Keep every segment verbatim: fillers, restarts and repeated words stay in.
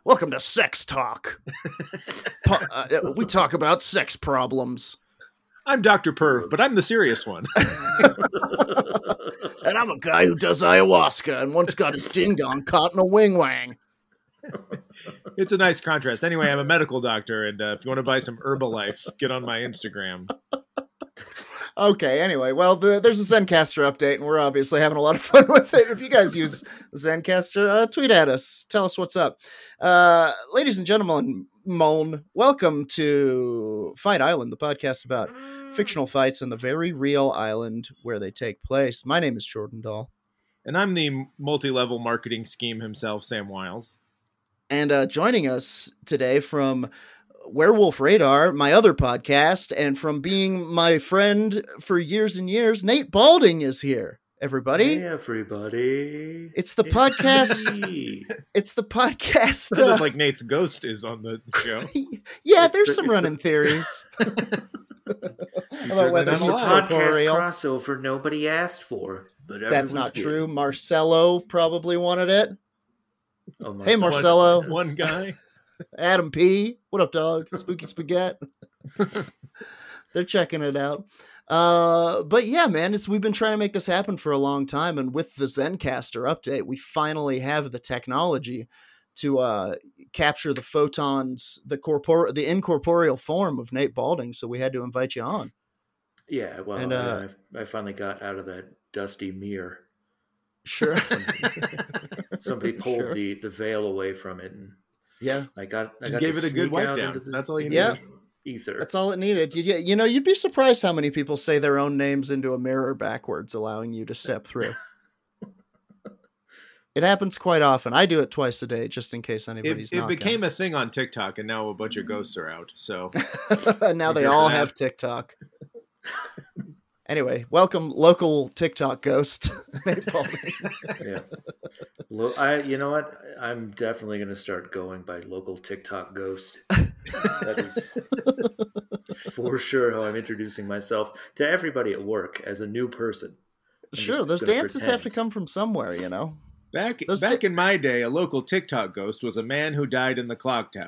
Welcome to Sex Talk. Po- uh, we talk about sex problems. I'm Doctor Perv, but I'm the serious one. And I'm a guy who does ayahuasca and once got his ding-dong caught in a wing-wang. It's a nice contrast. Anyway, I'm a medical doctor, and uh, if you want to buy some Herbalife, get on my Instagram. Okay, anyway, well, the, there's a Zencastr update, and we're obviously having a lot of fun with it. If you guys use Zencastr, uh, tweet at us. Tell us what's up. Uh, ladies and gentlemen, Moan, welcome to Fight Island, the podcast about fictional fights on the very real island where they take place. My name is Jordan Dahl. And I'm the multi-level marketing scheme himself, Sam Wiles. And uh, joining us today from Werewolf Radar, my other podcast, and from being my friend for years and years, Nate Balding is here. Everybody, hey everybody! It's the it's podcast. Me. It's the podcast. Sounded Uh, like Nate's ghost is on the show. yeah, It's there's the- some it's running the- theories He's about certainly whether not It's he's the alive. podcast corporeal. crossover nobody asked for, but That's everyone's not getting. true. Marcelo probably wanted it. Oh, Hey, Marcelo. One, one guy. Adam P. What up, dog? Spooky Spaghetti. They're checking it out. Uh, but yeah, man, it's we've been trying to make this happen for a long time, and with the Zencastr update, we finally have the technology to uh, capture the photons, the corpor- the incorporeal form of Nate Balding. So we had to invite you on. Yeah, well, And, uh, yeah, I, I finally got out of that dusty mirror. Sure. Somebody pulled Sure. the, the veil away from it, and Yeah, I got I Just got gave to it a good sneak wipe out down. into this That's all you Yeah. need. ether. that's all it needed. You, you know, you'd be surprised how many people say their own names into a mirror backwards, allowing you to step through. It happens quite often. I do it twice a day, just in case anybody's It, it knocking. became a thing on TikTok, and now a bunch of ghosts are out. So Now they Good all for that. have TikTok. Anyway, welcome local TikTok ghost. Nate Balding. Yeah. Lo- I, you know what? I'm definitely going to start going by local TikTok ghost. That is for sure how I'm introducing myself to everybody at work as a new person. I'm Sure, just those gonna dances have to pretend. come from somewhere, you know. back Those back ti- in my day, a local TikTok ghost was a man who died in the clock tower.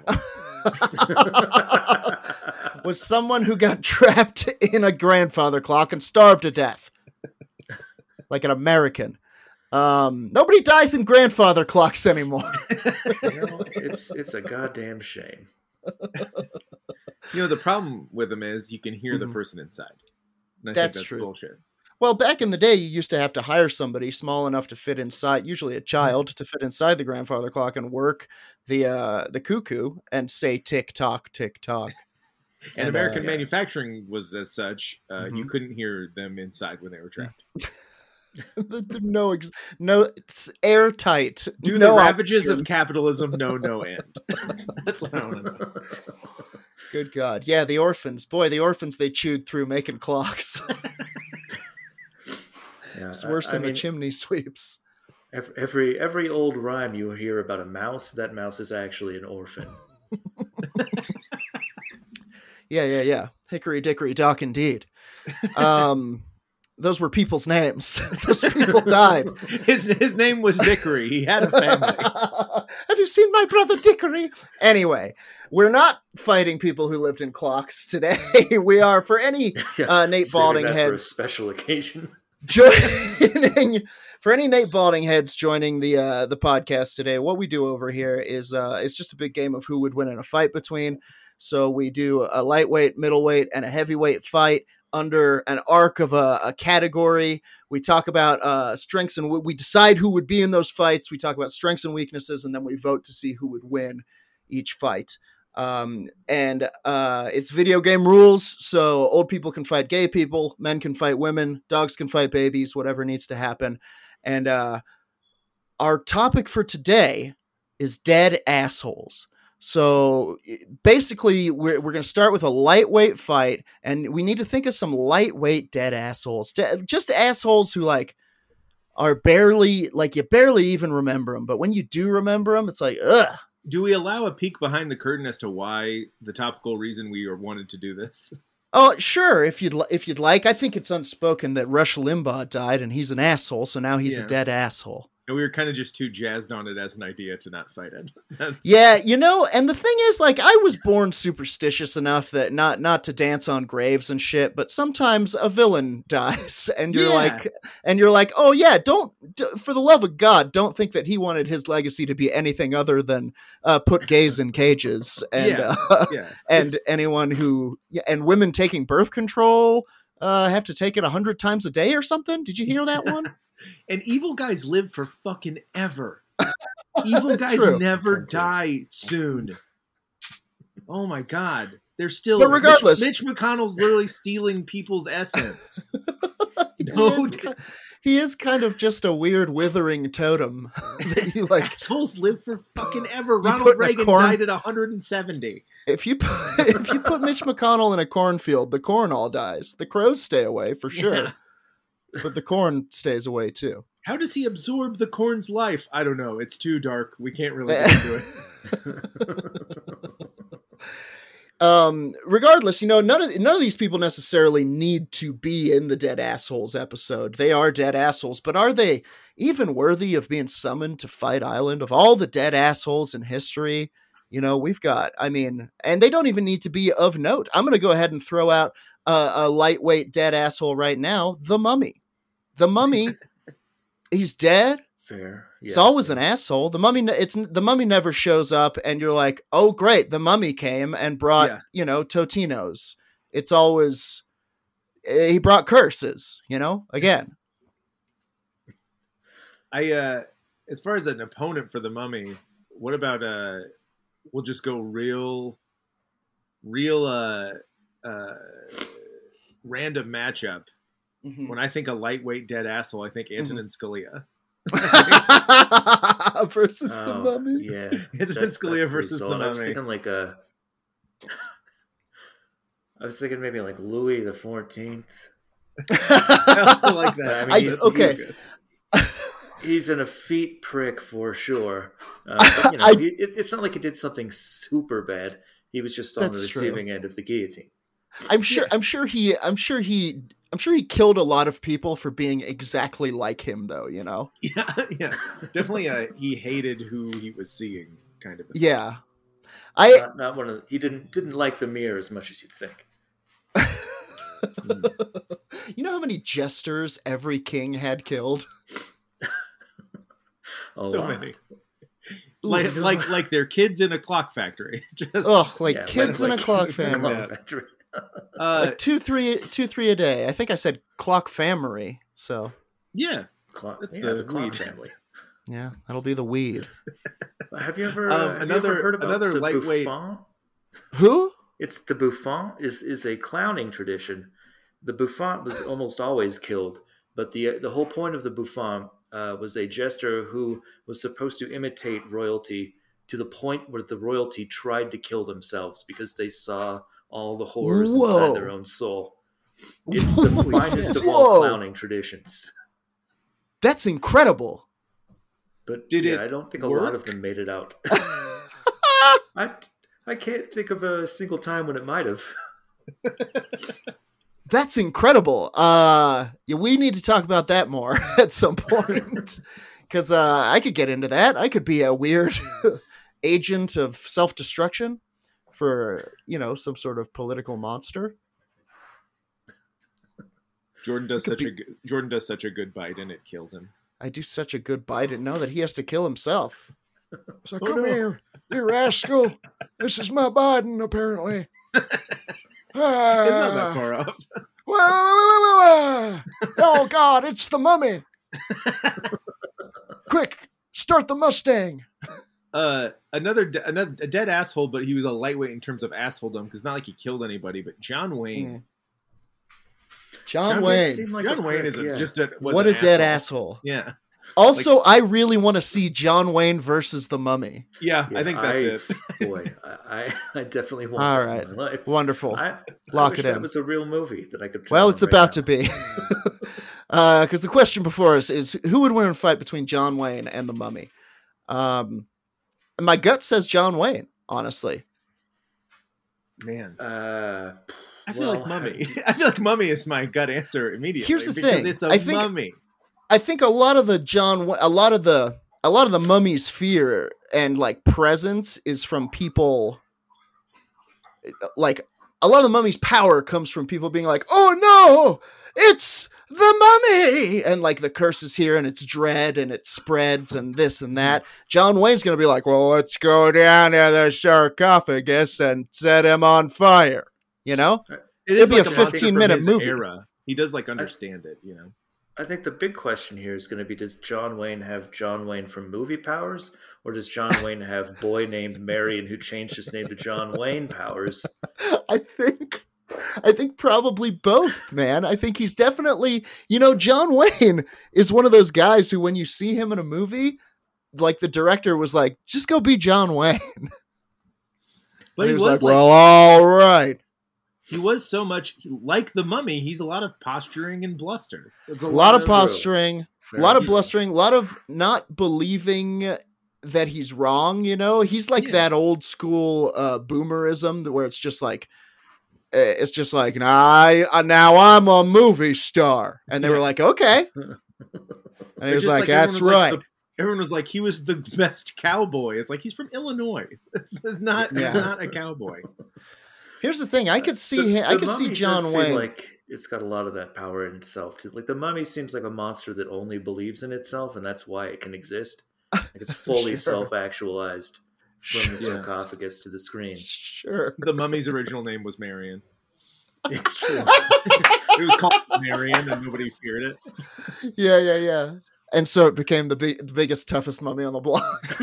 Was someone who got trapped in a grandfather clock and starved to death, like an American. Um, nobody dies in grandfather clocks anymore. You know, it's it's a goddamn shame. You know, the problem with them is you can hear Mhm. the person inside. And I That's think that's true. bullshit. Well, back in the day, you used to have to hire somebody small enough to fit inside, usually a child, to fit inside the grandfather clock and work the uh, the cuckoo and say tick tock, tick tock. And, And, uh, American yeah. manufacturing was as such. Uh, You Mhm. couldn't hear them inside when they were trapped. The- the no, ex- no, it's airtight. Do no the ravages oxygen. of capitalism know no end? That's what I want to know. Good God, yeah, the orphans. Boy, the orphans they chewed through making clocks. Yeah, It's I- worse I than mean, the chimney sweeps. ev- Every every old rhyme you hear about a mouse, that mouse is actually an orphan. Yeah, yeah, yeah. Hickory dickory dock, indeed. Um, those were people's names. Those people died. His his name was Dickory. He had a family. Have you seen my brother Dickory? Anyway, we're not fighting people who lived in clocks today. We are, for any Yeah, uh, Nate saving Balding that for a heads special occasion. joining, for any Nate Balding heads joining the uh, the podcast today, what we do over here is uh, it's just a big game of who would win in a fight between. So we do a lightweight, middleweight, and a heavyweight fight under an arc of a, a category. We talk about uh, strengths and we, we decide who would be in those fights. We talk about strengths and weaknesses, and then we vote to see who would win each fight. Um, and uh, it's video game rules, so old people can fight gay people, men can fight women, dogs can fight babies, whatever needs to happen. And uh, our topic for today is dead assholes. So basically, we're, we're going to start with a lightweight fight, and we need to think of some lightweight dead assholes. De- just assholes who, like, are barely, like, you barely even remember them. But when you do remember them, it's like, ugh. Do we allow a peek behind the curtain as to why the topical reason we are wanted to do this? Oh, sure, if you'd li- if you'd like. I think it's unspoken that Rush Limbaugh died, and he's an asshole, so now he's Yeah. a dead asshole. And we were kind of just too jazzed on it as an idea to not fight it. That's... Yeah, you know, and the thing is, like, I was born superstitious enough that not not to dance on graves and shit, but sometimes a villain dies, and you're Yeah. like, and you're like, oh yeah, don't, d- for the love of God, don't think that he wanted his legacy to be anything other than uh, put gays in cages, and Yeah, uh, yeah. and It's- anyone who, yeah, and women taking birth control uh, have to take it a hundred times a day or something. Did you hear that one? And evil guys live for fucking ever. Evil guys True. never True. die soon. Oh my god. They're still But regardless- Mitch, Mitch McConnell's literally stealing people's essence. he, No, is, ki- he is kind of just a weird withering totem that you like. assholes live for fucking ever. put Ronald in a Reagan corn- died at one hundred seventy. If you put, if you put Mitch McConnell in a cornfield, the corn all dies. The crows stay away for sure, Yeah. but the corn stays away too. How does he absorb the corn's life? I don't know. It's too dark. We can't really get into it. Um, regardless, you know, none of none of these people necessarily need to be in the Dead Assholes episode. They are dead assholes, but are they even worthy of being summoned to Fight Island? Of all the dead assholes in history, you know, we've got. I mean, and they don't even need to be of note. I'm going to go ahead and throw out a, a lightweight dead asshole right now. The Mummy. The Mummy. He's dead. Fair. Yeah. He's always an asshole. The mummy, it's the mummy never shows up, and you're like, oh great, the mummy came and brought, Yeah. you know, Totinos. It's always eh, he brought curses, you know. Again, I uh as far as an opponent for the Mummy, what about uh we'll just go real real uh uh random matchup. Mhm. When I think a lightweight dead asshole, I think Antonin Scalia. versus the Oh, mummy. Yeah. It's That's- Scalia that's versus pretty the solid. I was Mummy. thinking like a. I was thinking maybe like Louis the Fourteenth. I also like that. I mean, I- he's, okay. He's, he's an effete prick for sure. Uh, but, you know, I- he, it, it's not like he did something super bad. He was just on That's the true. receiving end of the guillotine. I'm sure. I'm sure he. I'm sure he. I'm sure he killed a lot of people for being exactly like him, though. You know. Yeah, yeah. Definitely uh, he hated who he was seeing, kind of. Yeah. I. Not, not one of the, he didn't didn't like the mirror as much as you'd think. You know how many jesters every king had killed? A so lot. many. Like, like like they're kids in a clock factory. Just Oh, like Yeah, kids like- in a clock kids in a family. clock factory. uh, Like two, three, two, three a day. I think I said clock family. So yeah. Clock, That's yeah, the the clock weed. family. yeah, that'll be the weed. Have you ever, Um, uh, have another- you ever heard about another the lightweight- Buffon? Who? It's the Buffon is is a clowning tradition. The Buffon was almost always killed, but the the whole point of the Buffon uh, was a jester who was supposed to imitate royalty to the point where the royalty tried to kill themselves because they saw all the horrors Whoa. inside their own soul. It's the Holy finest shit. of all Whoa. clowning traditions. That's incredible. But Did yeah, it I don't think a work? lot of them made it out. I I can't think of a single time when it might have. That's incredible. Uh, yeah, we need to talk about that more at some point because uh, I could get into that. I could be a weird agent of self-destruction for, you know, some sort of political monster. Jordan does Could such be- a good, Jordan does such a good bite and it kills him. I do such a good bite and know that he has to kill himself. So Oh, come no. here, you rascal. This is my Biden, apparently. It's not that Ah. far off. Wah, wah, wah, wah, wah. Oh God, it's the mummy. Quick, start the Mustang. Uh, another de- another a dead asshole, but he was a lightweight in terms of assholedom because not like he killed anybody. But John Wayne, Mm. John That Wayne. seemed like John a Wayne prick, is a, yeah. just a was What an a dead asshole. Yeah, Also, Like- I really want to see John Wayne versus the mummy. yeah, I think that's I, it. Boy, I, I definitely want All that right. in my life. Wonderful. I, Lock I wish it that in. was a real movie that I could. turn Well, on it's right about now. to be. Because the question before us is who would win in a fight between John Wayne and the mummy? Um, and my gut says John Wayne, honestly. Man, Uh, I feel well, like Mummy. I feel like Mummy is my gut answer immediately. Here's the because thing. it's a I think- mummy. I think a lot of the John, a lot of the, a lot of the mummy's fear and like presence is from people. Like a lot of the mummy's power comes from people being like, "Oh no, it's the mummy," and like the curse is here and it's dread and it spreads and this and that. John Wayne's gonna be like, "Well, let's go down to the sarcophagus and set him on fire." You know, it it'd be like a a monster fifteen from minute his movie. Era. He does like understand I, it, you know. I think the big question here is going to be: does John Wayne have John Wayne from movie powers, or does John Wayne have boy named Marion who changed his name to John Wayne powers? I think, I think probably both, man. I think he's definitely, you know, John Wayne is one of those guys who, when you see him in a movie, like the director was like, "Just go be John Wayne." But and he, he was, was like, like, "Well, all right." He was so much like the mummy. He's a lot of posturing and bluster. It's A lot of posturing, Fair a lot of enough. blustering, a lot of not believing that he's wrong. You know, he's like Yeah. that old school uh, boomerism where it's just like, uh, it's just like, nah, I, uh, now I'm a movie star, and they Yeah. were like, okay, and he But was just like, everyone that's was like right. the- everyone was like, he was the best cowboy. It's like he's from Illinois. It's, it's not. Yeah. He's not a cowboy. Here's the thing: I could see The- him. I the could see Mummy John does seem Wayne. like it's got a lot of that power in itself too. Like the Mummy seems like a monster that only believes in itself, and that's why it can exist. Like it's fully Sure. self-actualized from the Yeah. sarcophagus to the screen. Sure. The mummy's original name was Marion. It's true. It was called Marion, and nobody feared it. Yeah, yeah, yeah. And so it became the, big, the biggest, toughest mummy on the block.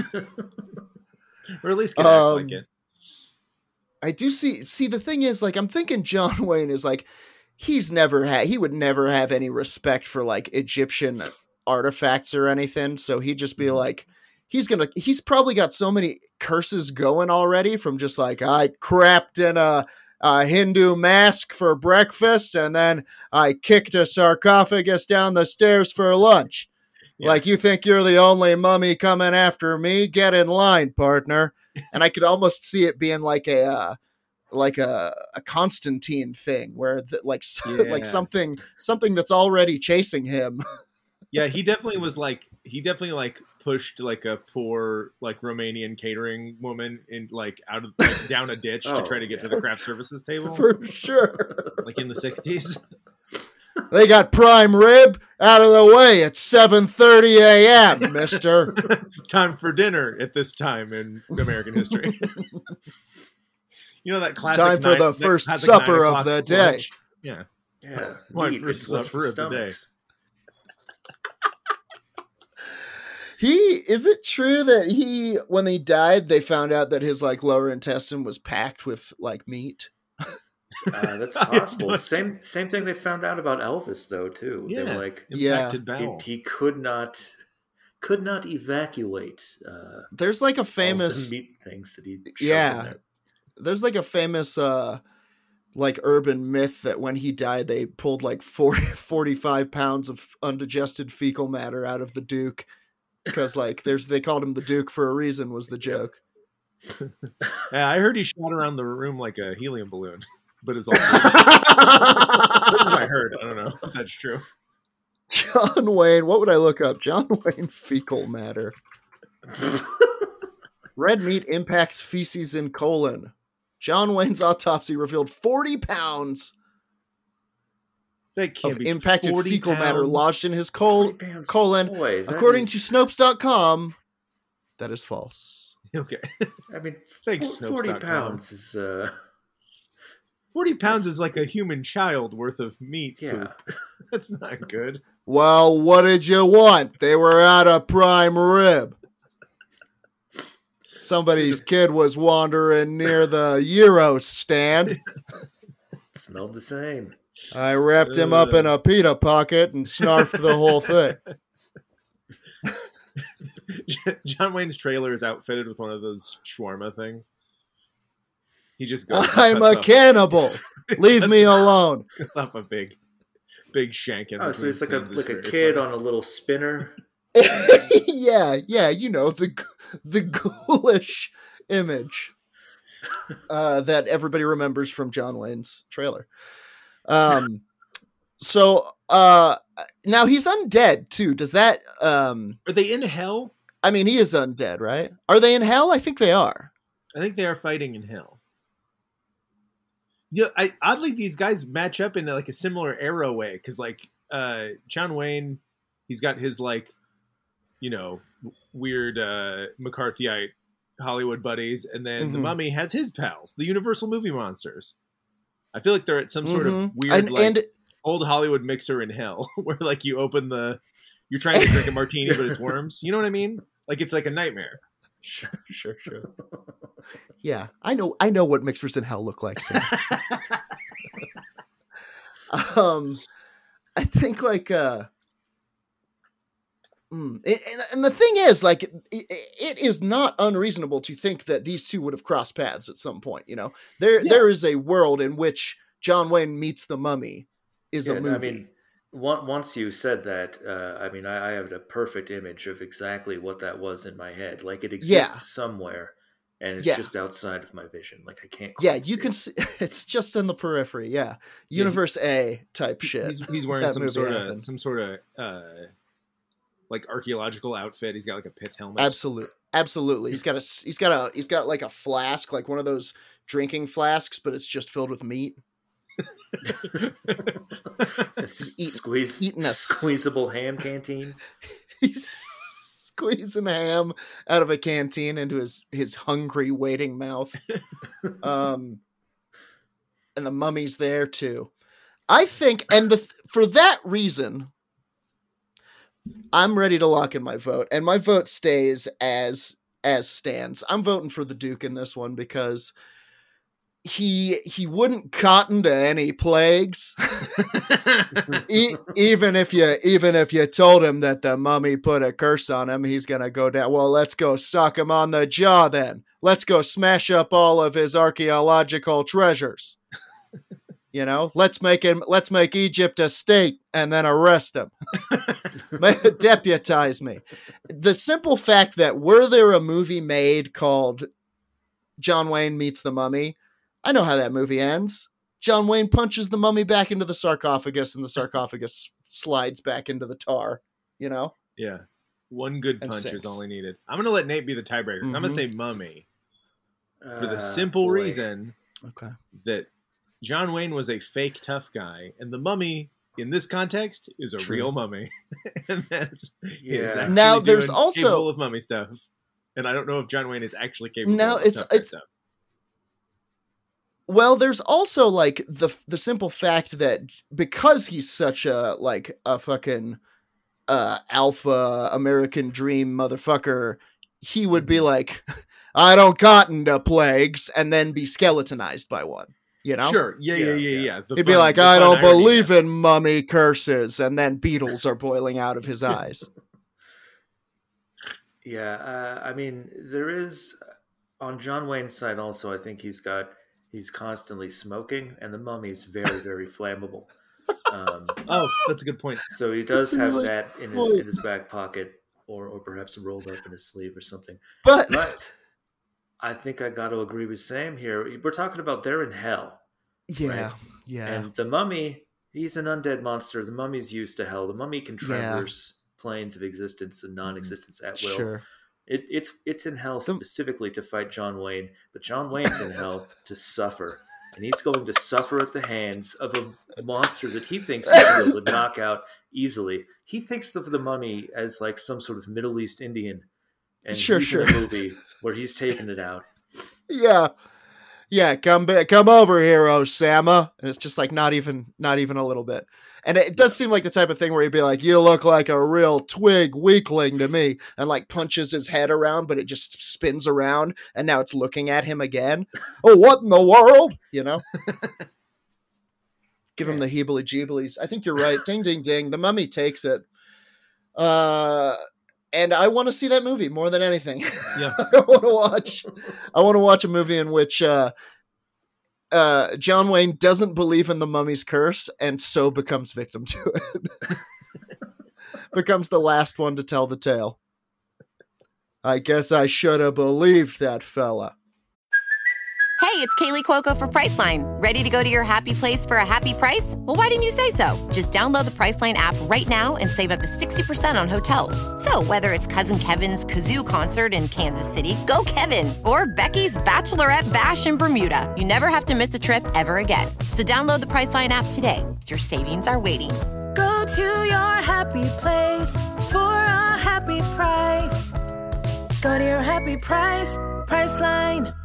Or at least can Um, act like it. I do see. See, the thing is, like, I'm thinking John Wayne is like, he's never had. He would never have any respect for like Egyptian artifacts or anything. So he'd just be like, he's gonna. He's probably got so many curses going already from just like, I crapped in a, a Hindu mask for breakfast, and then I kicked a sarcophagus down the stairs for lunch. Yeah. Like, you think you're the only mummy coming after me? Get in line, partner. And I could almost see it being like a uh, like a, a Constantine thing, where the, like s- Yeah. like something something that's already chasing him. Yeah, he definitely was like he definitely like pushed like a poor like Romanian catering woman in like out of like down a ditch to Oh, try to get to the craft services table, For sure. like in the sixties. They got prime rib out of the way at seven thirty a.m., mister. Time for dinner at this time in American history. You know that classic Time for nine- the that first classic supper nine of o'clock the day. lunch? Yeah. Yeah, My meat first is good for supper of the day. stomachs. He is it true that he when he died they found out that his like lower intestine was packed with like meat? Uh, that's I have possible. no Same same thing they found out about Elvis though too. They Yeah. were like Yeah. Impacted he, bowel. he could not could not evacuate uh, There's like a all of the famous meat things that he shoved Yeah. in there. there's like a famous uh like urban myth that when he died they pulled like forty, forty-five pounds of undigested fecal matter out of the Duke because like there's they called him the Duke for a reason was the joke. Yeah, I heard he shot around the room like a helium balloon, but it was all. This is what I heard. I don't know if that's true. John Wayne, what would I look up? John Wayne fecal matter. Red meat impacts feces in colon. John Wayne's autopsy revealed forty pounds That can't of be impacted forty fecal matter pounds. lodged in his col- forty pounds. colon. Boy, that According is- to Snopes dot com, that is false. Okay, I mean, Thanks, fo- forty Snopes dot com. pounds is uh, forty pounds is like a human child worth of meat. yeah. Poop. That's not good. Well, what did you want? They were out of prime rib. Somebody's kid was wandering near the Euro stand. It smelled the same. I wrapped him up in a pita pocket and snarfed the whole thing. John Wayne's trailer is outfitted with one of those shawarma things. He just goes. and I'm cuts a up- cannibal. Leave me alone. Cuts off a big, big shank in Oh, so between it's like a scenes. It's like a very kid funny. on a little spinner. yeah, yeah, you know, the the ghoulish image uh, that everybody remembers from John Wayne's trailer. Um, So uh, now he's undead too. Does that? Um, Are they in hell? I mean, he is undead, right? Are they in hell? I think they are. I think they are fighting in hell. Yeah, I, oddly, these guys match up in like a similar arrow way because, like, uh, John Wayne, he's got his like, you know, weird uh, McCarthyite Hollywood buddies, and then mm-hmm. the Mummy has his pals, the Universal movie monsters. I feel like they're at some sort mm-hmm. of weird, and, like, and... old Hollywood mixer in hell, where like you open the, you're trying to drink a martini, but it's worms. You know what I mean? Like it's like a nightmare. Sure, sure, sure. Yeah, I know. I know what mixers in hell look like. Sam. um, I think like uh, mm, and, and the thing is, like, it, it is not unreasonable to think that these two would have crossed paths at some point. You know, there yeah. there is a world in which John Wayne meets the Mummy is yeah, a movie. I mean, once you said that, uh, I mean, I, I have a perfect image of exactly what that was in my head. Like it exists yeah. somewhere, and it's yeah. just outside of my vision. Like I can't. Yeah, you can see it's just in the periphery. Yeah, Universe yeah, he, A type shit. He's, he's wearing some sort happened. of some sort of uh, like archaeological outfit. He's got like a pith helmet. Absolutely, absolutely. He's got a he's got a he's got like a flask, like one of those drinking flasks, but it's just filled with meat. Eat, Squeeze, eating a squeezable ham canteen. He's squeezing ham out of a canteen into his his hungry waiting mouth. Um, and the Mummy's there too. I think, and the, for that reason, I'm ready to lock in my vote, and my vote stays as as stands. I'm voting for the Duke in this one because he he wouldn't cotton to any plagues. e- even if you even if you told him that the Mummy put a curse on him, he's gonna go down. Well, let's go sock him on the jaw then. Let's go smash up all of his archaeological treasures. You know, let's make him let's make Egypt a state and then arrest him. Deputize me. The simple fact that were there a movie made called John Wayne Meets the Mummy, I know how that movie ends. John Wayne punches the Mummy back into the sarcophagus, and the sarcophagus slides back into the tar, you know? Yeah. One good punch six. is all he needed. I'm going to let Nate be the tiebreaker. Mm-hmm. I'm going to say Mummy for the simple uh, reason okay. that John Wayne was a fake tough guy, and the Mummy, in this context, is a True. real mummy. And that's yeah. Now, there's also... capable of mummy stuff. And I don't know if John Wayne is actually capable now, of it's, tough it's, stuff. Well, there's also like the the simple fact that because he's such a like a fucking uh, alpha American dream motherfucker, he would be like, I don't cotton to plagues, and then be skeletonized by one. You know? Sure. Yeah, yeah, yeah, yeah. yeah. He'd fun, be like, I don't believe yeah. in mummy curses, and then beetles are boiling out of his eyes. Yeah, uh, I mean, there is on John Wayne's side also. I think he's got. He's constantly smoking, and the Mummy's very, very flammable. Um, oh, that's a good point. So he does that's have really that in his point. in his back pocket, or or perhaps rolled up in his sleeve or something. But, but I think I got to agree with Sam here. We're talking about they're in hell. Yeah, right? yeah. And the Mummy, he's an undead monster. The Mummy's used to hell. The Mummy can traverse yeah. planes of existence and non-existence at will. Sure. It, it's it's in hell specifically to fight John Wayne, but John Wayne's in hell to suffer, and he's going to suffer at the hands of a monster that he thinks he'll be able to knock out easily. He thinks of the Mummy as like some sort of Middle East Indian, and sure, he's sure. in a movie where he's taking it out. Yeah, yeah, come back, come over here, Osama, and it's just like not even not even a little bit. And it does seem like the type of thing where he'd be like, you look like a real twig weakling to me, and like punches his head around, but it just spins around, and now it's looking at him again. Oh, what in the world? You know? Give him the heebly-jeeblies. I think you're right. Ding, ding, ding. The Mummy takes it. Uh, and I want to see that movie more than anything. Yeah. I want to watch. I want to watch a movie in which uh, Uh, John Wayne doesn't believe in the Mummy's curse and so becomes victim to it. Becomes the last one to tell the tale. I guess I should have believed that fella. Hey, it's Kaylee Cuoco for Priceline. Ready to go to your happy place for a happy price? Well, why didn't you say so? Just download the Priceline app right now and save up to sixty percent on hotels. So whether it's Cousin Kevin's Kazoo Concert in Kansas City, go Kevin, or Becky's Bachelorette Bash in Bermuda, you never have to miss a trip ever again. So download the Priceline app today. Your savings are waiting. Go to your happy place for a happy price. Go to your happy price, Priceline.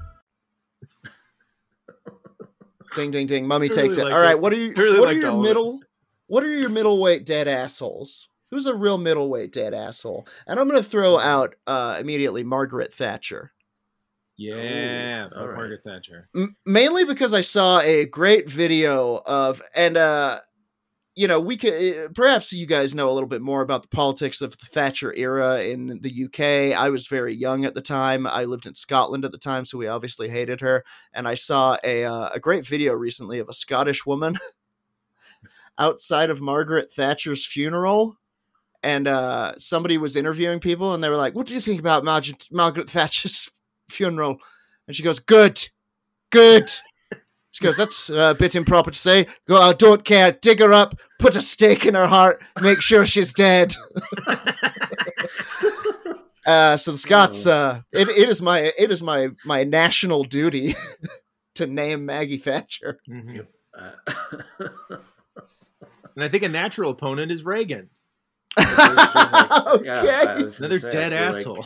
Ding, ding, ding. Mummy really takes it. liked All right. it. What are you? I really what are liked your all of it. middle? What are your middleweight dead assholes? Who's a real middleweight dead asshole? And I'm going to throw out uh, immediately Margaret Thatcher. Yeah, Ooh, fuck all right. Margaret Thatcher. M- mainly because I saw a great video of, and uh, you know, we could uh, perhaps you guys know a little bit more about the politics of the Thatcher era in the U K. I was very young at the time. I lived in Scotland at the time, so we obviously hated her. And I saw a uh, a great video recently of a Scottish woman outside of Margaret Thatcher's funeral. And uh, somebody was interviewing people, and they were like, "What do you think about Mar- Margaret Thatcher's funeral?" And she goes, "Good, good." She goes, "That's a bit improper to say. Go, I don't care. Dig her up, put a stake in her heart, make sure she's dead." uh, so the Scots, uh, it, it is my it is my my national duty to name Maggie Thatcher. Mhm. Uh, And I think a natural opponent is Reagan. Okay. yeah, I was gonna Another say, I dead feel like- asshole.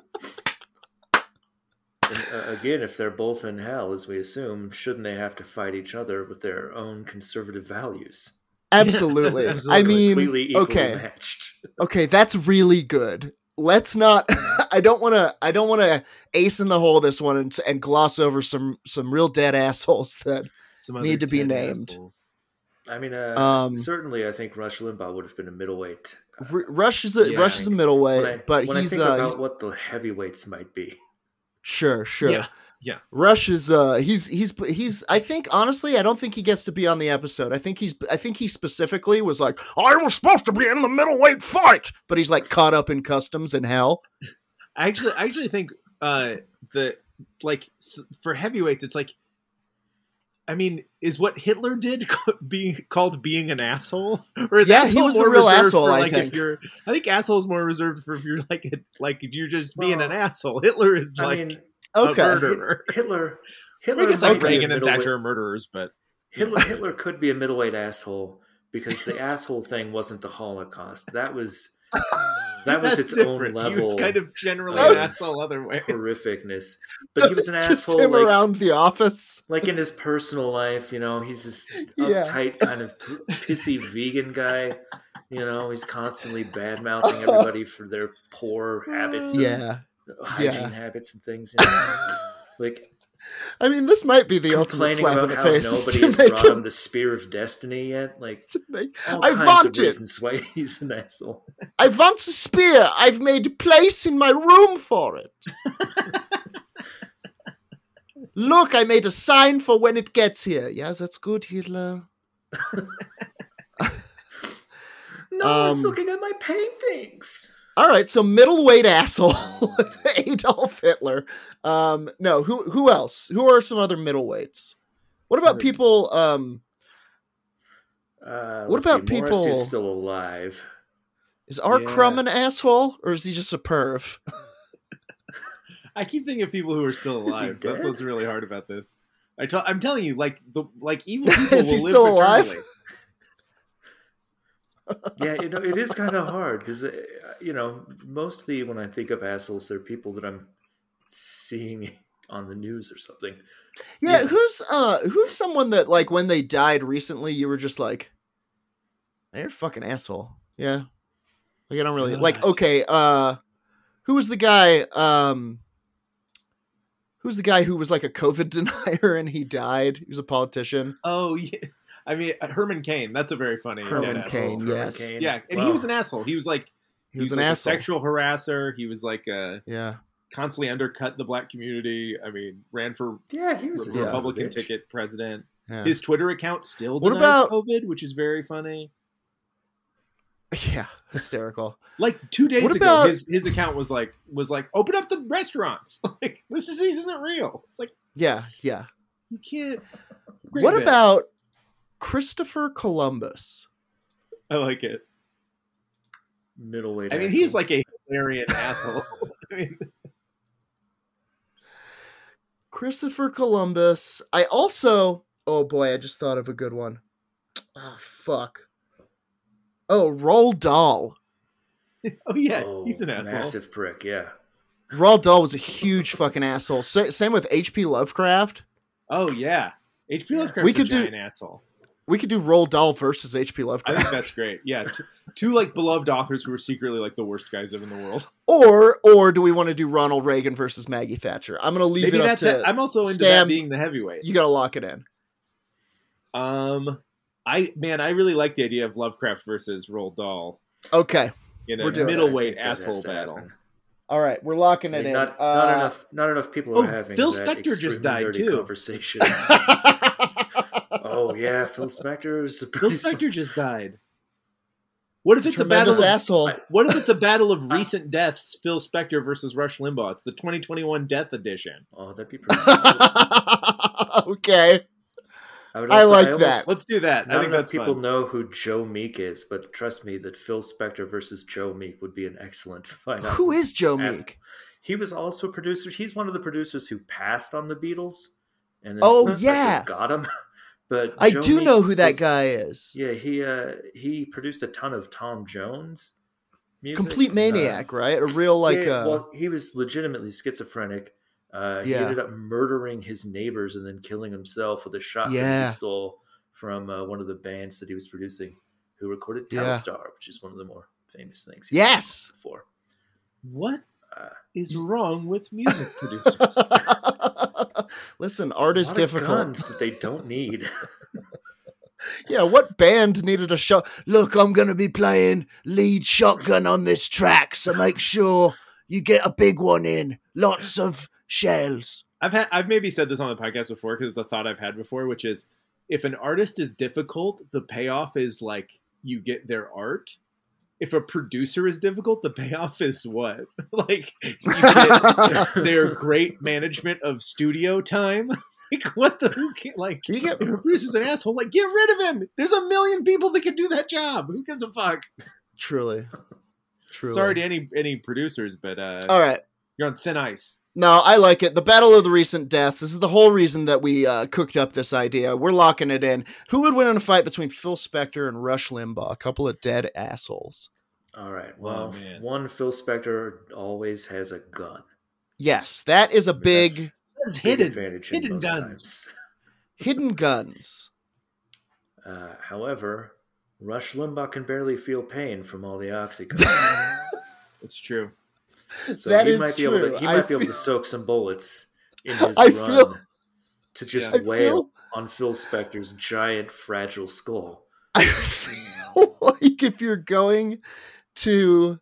And, uh, again, if they're both in hell, as we assume, shouldn't they have to fight each other with their own conservative values? Absolutely. I Absolutely. mean, Completely equally okay. matched. Okay, that's really good. Let's not. I don't want to. I don't want to ace in the hole this one and, and gloss over some some real dead assholes that Some Need other to be dead named. assholes. I mean, uh, Um, certainly, I think Rush Limbaugh would have been a middleweight. Uh, R- Rush is a Yeah, Rush is a when middleweight, I, but when I he's think uh about he's, what the heavyweights might be. sure sure. Yeah, yeah. Rush is uh he's he's he's I think honestly I don't think he gets to be on the episode. I think he's I think he specifically was like, I was supposed to be in the middleweight fight, but he's like caught up in customs and hell. I actually, I actually think uh, the like s- for heavyweights, it's like, I mean, is what Hitler did being called being an asshole, or is Yeah, he asshole was a more real reserved asshole, For, I like think. if you're, I think asshole is more reserved for if you're like a, like you're just being Well, an asshole. Hitler is I like mean, a Okay. murderer. Hitler. I Hitler guess might like be a Reagan and middleweight- Thatcher are murderers, but Hitler, Hitler could be a middleweight asshole because the asshole thing wasn't the Holocaust. That was that was that's its own different. level He was kind of generally of an asshole other ways. horrificness. But he was an Just asshole, him like, around the office. like in his personal life. You know, he's this Yeah. uptight kind of pissy vegan guy. You know, he's constantly bad mouthing everybody for their poor habits, and Yeah. hygiene yeah. habits, and things. You know? Like. I mean, this might be the ultimate complaining slap about in the how face. is nobody to has make brought him him- the spear of destiny yet. Like to make- all I kinds want of it. reasons why he's an asshole. I want a spear. I've made a place in my room for it. Look, I made a sign for when it gets here. Yes, that's good, Hitler. No Um, one's looking at my paintings. All right, so middleweight asshole Adolf Hitler. Um, no, who who else? Who are some other middleweights? What about people? Um, Uh, What let's about see, Morris people- is still alive? is R. Yeah. Crumb an asshole, or is he just a perv? I keep thinking of people who are still Is he alive. That's dead? what's really hard about this. I t- I'm telling you, like the like evil people Is he will live still alive? eternally. Yeah, you know it is kind of hard because uh, you know mostly when I think of assholes, they're people that I'm seeing on the news or something. Yeah, Yeah. who's uh who's someone that like when they died recently you were just like, they're a fucking asshole. Yeah. Like I don't really like God. okay, uh who was the guy um who's the guy who was like a COVID denier and he died? He was a politician. Oh yeah, I mean uh, Herman Cain. That's a very funny Herman dead Cain, asshole. yes. Herman Yeah, and Wow. he was an asshole. He was like He was he's an like a asshole. sexual harasser. He was like uh, Yeah. constantly undercut the black community. I mean, ran for Yeah, he was a Re- son of a Republican bitch. ticket president. Yeah. His Twitter account still What denies about- COVID, which is very funny. Yeah, hysterical. Like two days What ago, about- his his account was like was like open up the restaurants. Like this disease isn't real. It's like Yeah, yeah. You can't. Great What bit. about Christopher Columbus? I like it. Middleweight. I mean, asshole. he's like a Hungarian asshole. I mean, Christopher Columbus. I also, oh boy, I just thought of a good one. Oh, fuck. Oh, Roald Dahl. oh yeah, oh, he's an asshole. massive prick. Yeah. Roald Dahl was a huge fucking asshole. Sa- Same with H P Lovecraft. Oh yeah, H P Yeah. Lovecraft's We a could do- giant asshole. We could do Roald Dahl versus H P I Lovecraft. think that's great. Yeah, t- two like beloved authors who are secretly like the worst guys ever in the world. Or or do we want to do Ronald Reagan versus Maggie Thatcher? I'm going to leave Maybe it up that's to it. I'm also into Stam. that being the heavyweight. You got to lock it in. Um, I man, I really like the idea of Lovecraft versus Roald Dahl Okay. in a We're doing it. middleweight I think that has asshole to battle. happen. All right, we're locking I it mean, in. not, Uh, not enough. Not enough people Oh, are having Phil that Spector just extremely died, nerdy too. Conversation. oh yeah, Phil Spector is a Phil pretty- Spector just died. What if it's a tremendous battle of asshole. What if it's a battle of recent deaths? Phil Spector versus Rush Limbaugh. It's the twenty twenty-one Death Edition. Oh, that'd be pretty. solid. Okay. I, would I like almost- that. Let's do that. Not I think enough that's people fun. know who Joe Meek is, but trust me that Phil Spector versus Joe Meek would be an excellent fight. Who is Joe As- Meek? He was also a producer. He's one of the producers who passed on the Beatles, and then Oh, Phil Spector yeah. got him. But I Joe do Meek know who that was- guy is. Yeah, he uh, he produced a ton of Tom Jones music. Complete Uh, maniac, right? A real like yeah, uh well, he was legitimately schizophrenic. Uh, he Yeah. ended up murdering his neighbors and then killing himself with a shotgun Yeah. he stole from uh, one of the bands that he was producing, who recorded Yeah. Telstar, which is one of the more famous things. He's Yes. for. What Uh, is wrong with music producers? Listen, art a is lot of difficult. guns that they don't need. Yeah, what band needed a shot? Look, I'm going to be playing lead shotgun on this track, so make sure you get a big one in. Lots of shells. I've had I've maybe said this on the podcast before because it's a thought I've had before, which is if an artist is difficult, the payoff is like you get their art. If a producer is difficult, the payoff is what? Like you get their great management of studio time. Like what the who can, like You get- if a producer's an asshole, like get rid of him. There's a million people that can do that job. Who gives a fuck? Truly. Truly. Sorry to any any producers, but uh, All right. you're on thin ice. No, I like it. The Battle of the Recent Deaths. This is the whole reason that we uh, cooked up this idea. We're locking it in. Who would win in a fight between Phil Spector and Rush Limbaugh? A couple of dead assholes. All right. Oh, Well, man. one Phil Spector always has a gun. Yes, that is a I mean, big that's That's a big hidden. advantage in hidden most guns. times. hidden guns. Uh, however, Rush Limbaugh can barely feel pain from all the oxycontin. It's true. So That he is might be able true. to, he I might be able feel- to soak some bullets in his I run feel- to just Yeah. I wail feel- on Phil Spector's giant fragile skull. I feel like if you're going to,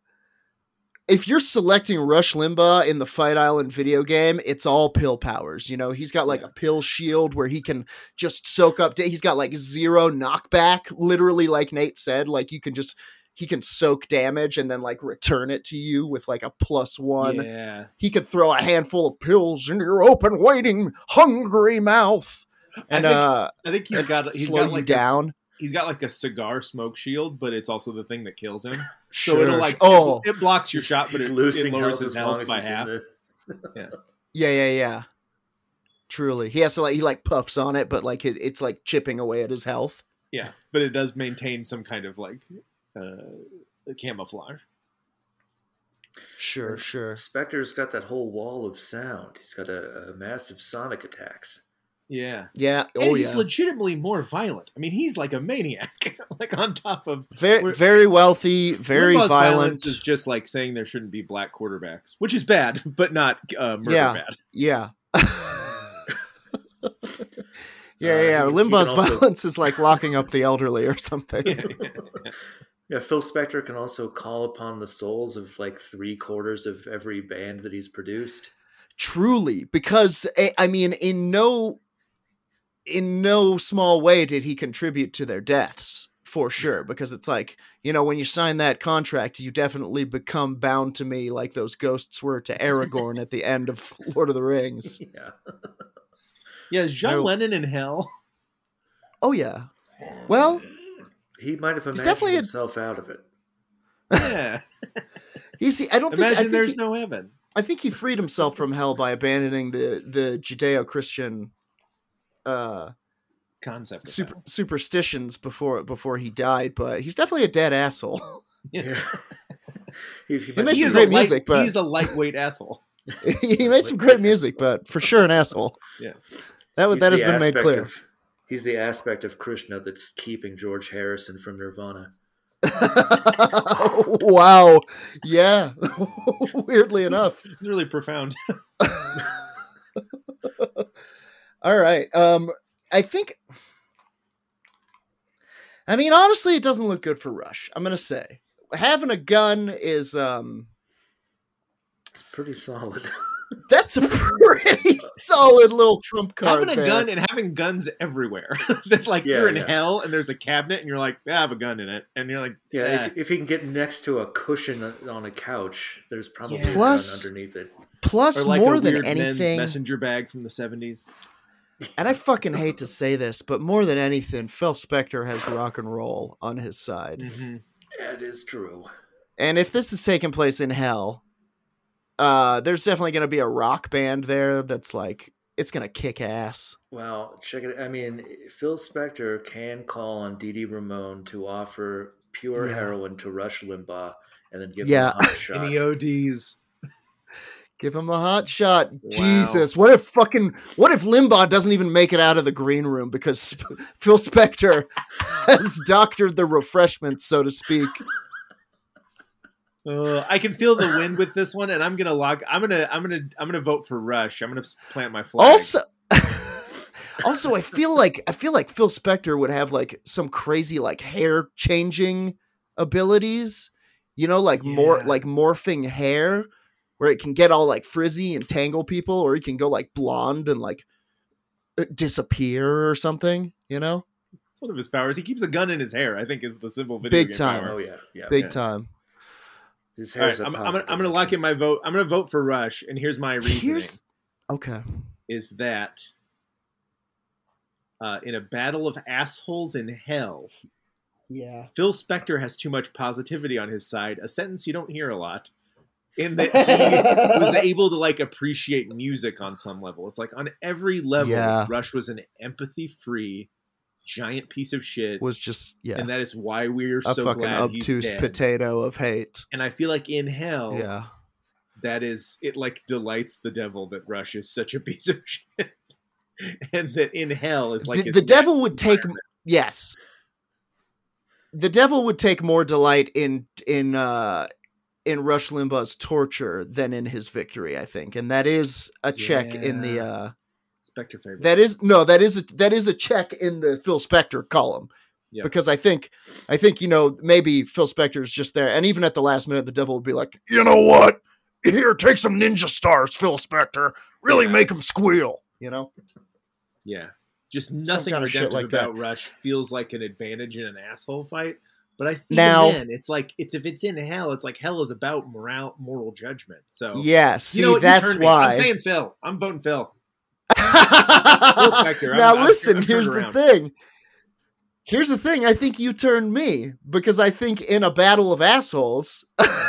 if you're selecting Rush Limbaugh in the Fight Island video game, it's all pill powers. You know, he's got like Yeah. a pill shield where he can just soak up. He's got like zero knockback, literally, like Nate said. Like you can just, he can soak damage and then like return it to you with like a plus one. Yeah. He could throw a handful of pills into your open, waiting, hungry mouth, and I think, uh, I think he's and got he's slow got you like a- down. he's got like a cigar smoke shield, but it's also the thing that kills him. So Sure. it'll like oh, it, it blocks your He's- shot, but he's it, losing it lowers health his as long health as by he's in half. the- yeah, yeah, yeah. Truly, he has to like he like puffs on it, but like it, it's like chipping away at his health. Yeah, but it does maintain some kind of like uh, camouflage. Sure, And sure. Spector's got that whole wall of sound. He's got a, a massive sonic attacks. Yeah. Yeah. And Oh he's yeah. legitimately more violent. I mean, he's like a maniac. Like on top of Very, we're- very wealthy, very Limbaugh's violent. violence is just like saying there shouldn't be black quarterbacks, which is bad, but not uh, murder Yeah. bad. Yeah. yeah, Uh, yeah. he- he Limbaug's can also- violence is like locking up the elderly or something. Yeah, yeah, yeah. Yeah, Phil Spector can also call upon the souls of like three quarters of every band that he's produced. Truly, because eh, I mean, in no, in no small way did he contribute to their deaths, for sure. Because it's like, you know, when you sign that contract, you definitely become bound to me, like those ghosts were to Aragorn at the end of Lord of the Rings. Yeah. Yeah, is John No. Lennon in hell? Oh yeah. Well, He might have imagined definitely a- himself out of it. Yeah. he's. I don't think. I Imagine think there's he, no heaven. I think he freed himself from hell by abandoning the the Judeo-Christian uh, Concept. Of super, hell. superstitions before before he died. But he's definitely a dead asshole. Yeah. he, he He might made He some is great a light, music, but- he's a lightweight asshole. he made some great music, but for sure an asshole. Yeah. That would he's that has the been made aspect clear. Of, he's the aspect of Krishna that's keeping George Harrison from Nirvana. Wow. Yeah. Weirdly enough. It's really profound. All right. Um, I think. I mean, honestly, it doesn't look good for Rush. I'm gonna say having a gun is um. It's pretty solid. That's a pretty solid little trump card. Having a there. gun and having guns everywhere. That like Yeah, you're in yeah. hell and there's a cabinet and you're like, I have a gun in it. And you're like, Yeah, yeah. if, if he can get next to a cushion on a couch, there's probably Yeah. a Plus- gun underneath it. Plus, Or like more a than weird men's anything, messenger bag from the seventies. and I fucking hate to say this, but more than anything, Phil Spector has rock and roll on his side. Mm-hmm. That is true. And if this is taking place in hell, uh, there's definitely going to be a rock band there that's like, it's going to kick ass. Well, check it. I mean, Phil Spector can call on Dee Dee Ramone to offer pure Yeah. heroin to Rush Limbaugh and then give Yeah. him a hot shot. Any O Ds. Give him a hot shot. Jesus. What if fucking, what if Limbaugh doesn't even make it out of the green room because Sp- Phil Spector has doctored the refreshments, so to speak? Uh, I can feel the wind with this one, and I'm gonna lock. I'm gonna. I'm gonna. I'm gonna vote for Rush. I'm gonna plant my flag. Also, also, I feel like I feel like Phil Spector would have like some crazy like hair changing abilities. You know, like more Yeah. like morphing hair, where it can get all like frizzy and tangle people, or he can go like blonde and like uh, disappear or something. You know, it's one of his powers. He keeps a gun in his hair. I think is the simple video Big game time. power. Oh yeah, yeah. big yeah. time. His All right, hair's a I'm, I'm, pocket gonna, I'm gonna lock in my vote. I'm gonna vote for Rush, and here's my reasoning: Here's okay. is that uh, in a battle of assholes in hell, Yeah. Phil Spector has too much positivity on his side. A sentence you don't hear a lot. In that he was able to like appreciate music on some level. It's like on every level, Yeah. Rush was an empathy-free giant piece of shit, Was just yeah and that is why we're a so fucking glad he's obtuse dead. potato of hate. And I feel like in hell, Yeah. that is it. Like delights the devil that Rush is such a piece of shit, and that in hell is like the, his the devil natural would take environment. yes the devil would take more delight in in uh in Rush Limbaugh's torture than in his victory, I think, and that is a check in the Yeah. uh Spectre favorite. that is no that is a that is a check in the Phil Spector column. Yeah. Because I think I think you know maybe Phil Spector's just there, and even at the last minute the devil would be like, you know what, here, take some ninja stars, Phil Spector, really Yeah. make them squeal, you know. Yeah. Just nothing kind of shit redemptive like about Rush feels like an advantage in an asshole fight. But I even Now- then, it's like it's if it's in hell, it's like hell is about moral moral judgment. So Yeah, see, you know what? You that's turned me. why. I'm saying Phil. I'm voting Phil. Spector, I'm- now I'm- listen, I'm here's turned the around. thing. Here's the thing. I think you turned me because I think in a battle of assholes,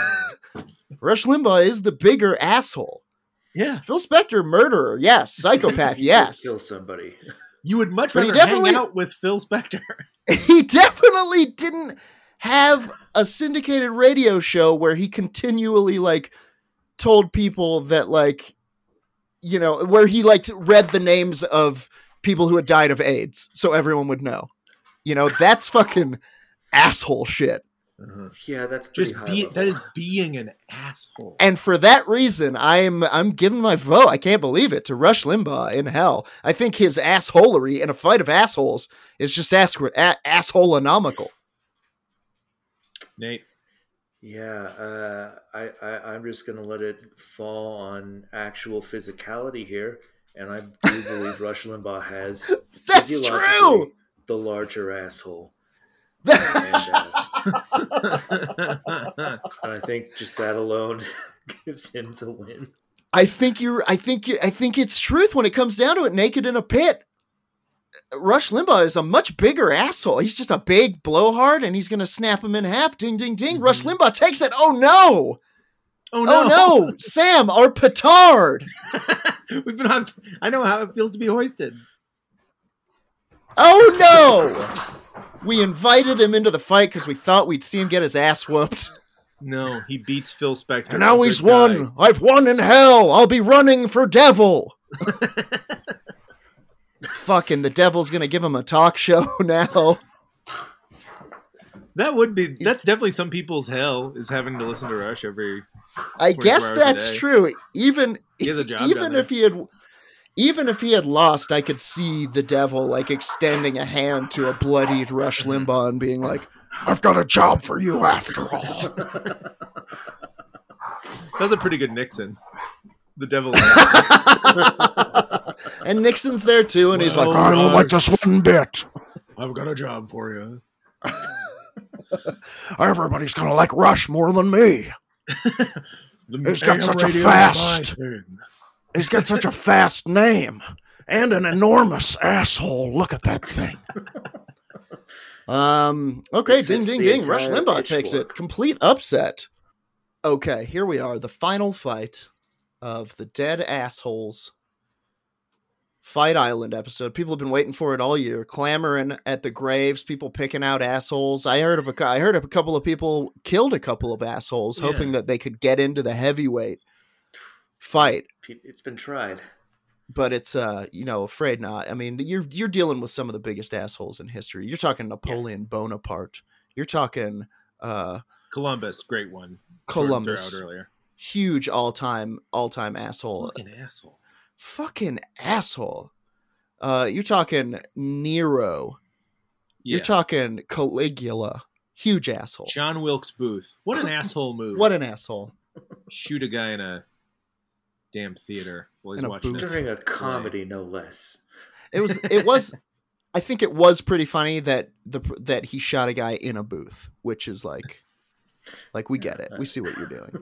Rush Limbaugh is the bigger asshole. Yeah. Phil Spector, murderer, yes. Psychopath, He did yes. kill somebody. You would much But he rather definitely- hang out with Phil Spector. He definitely didn't have a syndicated radio show where he continually like told people that like, you know, where he like read the names of people who had died of AIDS so everyone would know. You know, that's fucking asshole shit. Yeah, that's pretty Just high be level. that is being an asshole. And for that reason, I'm I'm giving my vote. I can't believe it to Rush Limbaugh in hell. I think his assholery in a fight of assholes is just ass a- assholeonomical. Nate. Yeah, uh, I, I I'm just gonna let it fall on actual physicality here, and I do believe Rush Limbaugh has That's physiologically true. the larger asshole, and, uh, and I think just that alone gives him the win. I think you're. I think you. I think it's truth when it comes down to it. Naked in a pit, Rush Limbaugh is a much bigger asshole. He's just a big blowhard, and he's gonna snap him in half. Ding, ding, ding. Mm-hmm. Rush Limbaugh takes it. Oh no! Oh no! Oh no! Sam, our petard. We've been on. I know how it feels to be hoisted. Oh no! We invited him into the fight because we thought we'd see him get his ass whooped. No, he beats Phil Spector. And now he's won. Guy. I've won in hell. I'll be running for devil. Fucking the devil's gonna give him a talk show now. That would be. He's, that's definitely some people's hell is having to listen to Rush every. I guess that's true. Even he has a job even if he had, even if he had lost, I could see the devil like extending a hand to a bloodied Rush Limbaugh and being like, I've got a job for you after all. That's a pretty good Nixon. The devil. And Nixon's there too, and well, he's like, I don't like this one bit. I've got a job for you. Everybody's going to like Rush more than me. He's got such a fast... He's got such a fast name. And an enormous asshole. Look at that thing. Um. Okay, ding, ding, ding. Rush Limbaugh takes it. Complete upset. Okay, here we are. The final fight of the Dead Assholes Fight Island episode. People have been waiting for it all year, clamoring at the graves, people picking out assholes. I heard of a, I heard of a couple of people killed a couple of assholes, yeah. hoping that they could get into the heavyweight fight. It's been tried. But it's, uh, you know, afraid not. I mean, you're you're dealing with some of the biggest assholes in history. You're talking Napoleon yeah. Bonaparte. You're talking uh, Columbus, great one. Columbus, earlier. Huge all-time, all-time asshole. Fucking asshole. Fucking asshole. Uh, you're talking Nero. Yeah. You're talking Caligula. Huge asshole. John Wilkes Booth. What an asshole move. What an asshole. Shoot a guy in a damn theater while he's watching this. During a comedy, no less. It was, it was, I think it was pretty funny that the that he shot a guy in a booth, which is like, like we get it. We see what you're doing.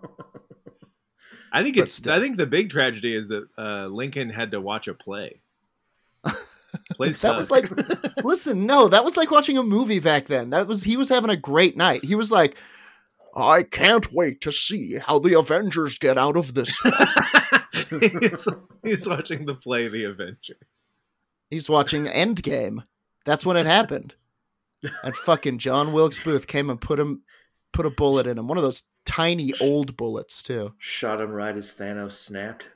I think it's. I think the big tragedy is that uh, Lincoln had to watch a play. Plays that suck. was like, listen, no, that was like watching a movie back then. That was he was having a great night. He was like, I can't wait to see how the Avengers get out of this. he's, he's watching the play The Avengers. He's watching Endgame. That's when it happened. And fucking John Wilkes Booth came and put him, put a bullet in him. One of those tiny old bullets too. Shot him right as Thanos snapped.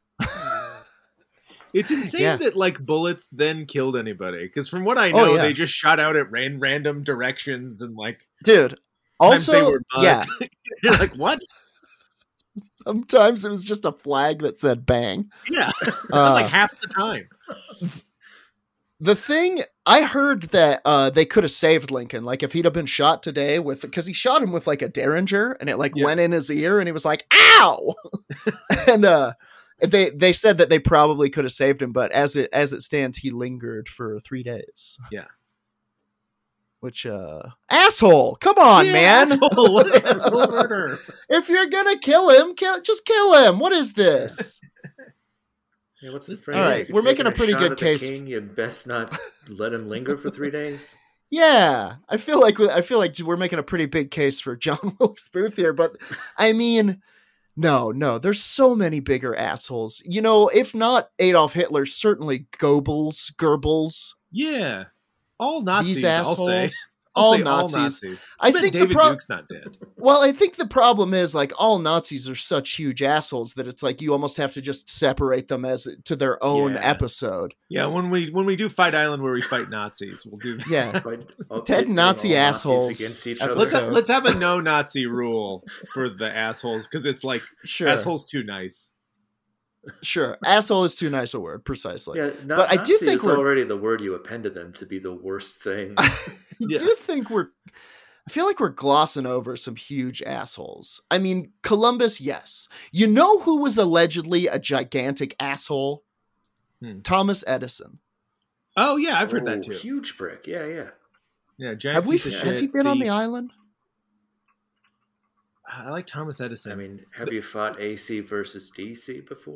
It's insane yeah. that like bullets then killed anybody. Because from what I know, oh, yeah. they just shot out at ran- random directions and like, dude. Also, yeah, you're like, what? Sometimes it was just a flag that said "bang." Yeah, that was uh, like half the time. The thing I heard that uh, they could have saved Lincoln, like if he'd have been shot today with, because he shot him with like a Derringer, and it like yeah. went in his ear, and he was like, "Ow!" and uh, they they said that they probably could have saved him, but as it as it stands, he lingered for three days. Yeah. Which, uh, asshole, come on, yeah, man. Asshole. What an asshole murder. If you're going to kill him, kill, just kill him. What is this? Yeah, what's the phrase? All right, we're making a pretty good case. King, you best not let him linger for three days. Yeah, I feel like I feel like we're making a pretty big case for John Wilkes Booth here, but I mean, no, no, there's so many bigger assholes. You know, if not Adolf Hitler, certainly Goebbels, Goebbels. Yeah. All Nazis, These assholes, I'll say. I'll all, say Nazis. all Nazis. I, I think David the pro- Duke's not dead. Well, I think the problem is like all Nazis are such huge assholes that it's like you almost have to just separate them as to their own yeah. episode. Yeah, when we when we do Fight Island where we fight Nazis, we'll do that. Yeah, okay, Ted Nazi assholes against each other. Let's ha- let's have a no Nazi rule for the assholes because it's like sure. assholes too nice. Sure, asshole is too nice a word, precisely. Yeah, not, but I do Nazi think is we're already the word you append to them to be the worst thing. I yeah. do think we're. I feel like we're glossing over some huge assholes. I mean, Columbus, yes. You know who was allegedly a gigantic asshole? Hmm. Thomas Edison. Oh yeah, I've heard oh, that too. Huge prick. Yeah, yeah. Yeah, giant Have we? piece of Has shit he been thief. on the island? I like Thomas Edison. I mean, have you fought A C versus D C before?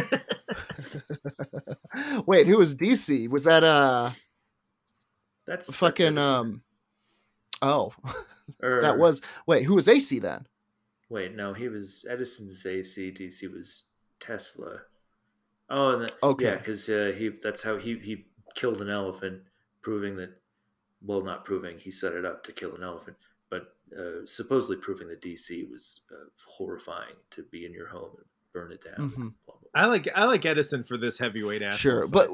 Wait, who was D C? Was that uh That's fucking that's um oh or, that was wait, who was A C then? Wait, no, he was Edison's A C, D C was Tesla. Oh, and the, Okay. yeah, because uh, he that's how he he killed an elephant, proving that, well, not proving, he set it up to kill an elephant, but uh, supposedly proving that D C was uh, horrifying to be in your home and burn it down. Mhm. Blah, blah, blah. I like I like Edison for this heavyweight ass. Sure, but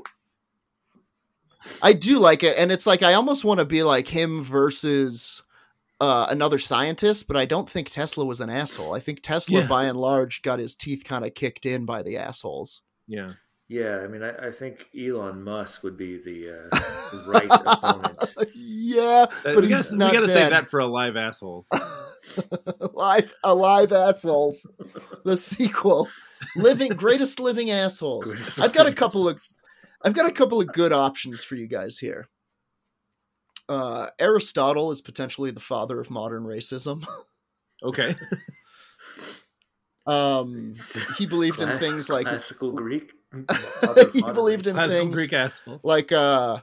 I do like it, and it's like I almost want to be like him versus uh, another scientist, but I don't think Tesla was an asshole. I think Tesla, Yeah. by and large, got his teeth kind of kicked in by the assholes. yeah. Yeah, I mean, I, I think Elon Musk would be the uh, right opponent. Yeah, But but we he's gotta, not we gotta dead. save that for a live assholes. Live, alive assholes, the sequel, living greatest living assholes. Greatest I've got a living couple of, I've got a couple of good options for you guys here. Uh, Aristotle is potentially the father of modern racism. Okay. Um, he believed in Cla- things like classical Greek. he believed in Classical things Greek asshole. like uh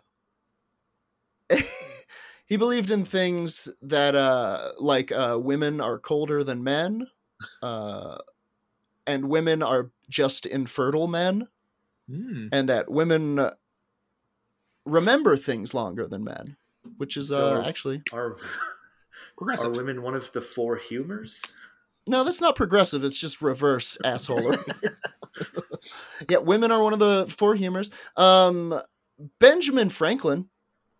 he believed in things that uh like uh women are colder than men, uh and women are just infertile men, Mm. and that women uh, remember things longer than men, which is So uh are- actually Are, are Progressive. women one of the four humors? no, that's not progressive, it's just reverse assholery. Yeah, women are one of the four humors. um Benjamin Franklin.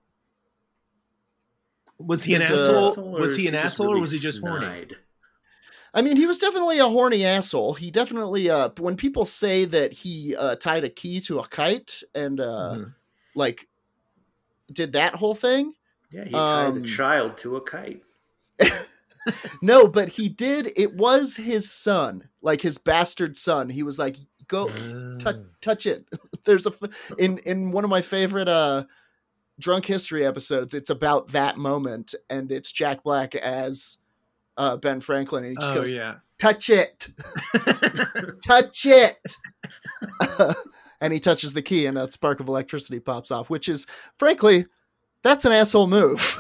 Was he an Is, uh, asshole? Was he an just asshole, or really was he just horny? snide? I mean, he was definitely a horny asshole. He definitely, uh, when people say that he uh, tied a key to a kite and, uh, Mhm. like, did that whole thing. Yeah, he tied Um, a child to a kite. No, but he did. It was his son, like his bastard son. He was like, go touch, touch it. There's a, f- in, in one of my favorite uh, Drunk History episodes, it's about that moment, and it's Jack Black as uh, Ben Franklin, and he just Oh goes, yeah. touch it. Touch it. And he touches the key and a spark of electricity pops off, which is, frankly, that's an asshole move.